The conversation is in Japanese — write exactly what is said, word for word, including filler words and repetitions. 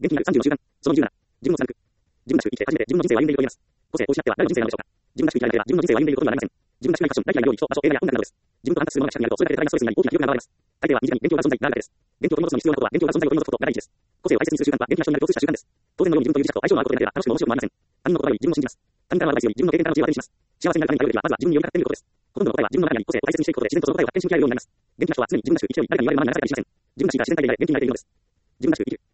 元気になるさんじゅうの習慣。そのにじゅうなな。自分を貫く。自分らしく生きて初めて自分の人生を歩んでいると言えます。個性を失っては誰の人生なのでしょうか。自分らしく生きられては自分の人生を歩んでいることにはなりません。自分らしくないファッション、大嫌いな料理、人、場所、映画や音楽などです。自分と反発するものが近くにあると、それだけで大なストレスになり大きな記憶が現れます。大抵は身近に勉強が存在なるだけです。勉強を取り戻すのに必要なことは勉強が存在を取り戻すことが第一です。個性を大切にする習慣は元気な人になる共通した習慣です。当然のように自分という自他と相性のあることでなければ楽しくも面白くもありません。他人の言葉より自分を信じます。他人からのアドバイスより自分の経験からの知恵を当てにします。幸せになるために頼るよりはまずは自分に寄りかかってみることです。ほとんどの答えは自分の中にあり、個性を大切にしていくことで自然とその答えを発見し向き合えるようになります。元気な人は常に自分らしく生きるように誰かに言われるままにならないから自信ません。自分らしく生きられていない元気になれているのです。自分らしく生きる。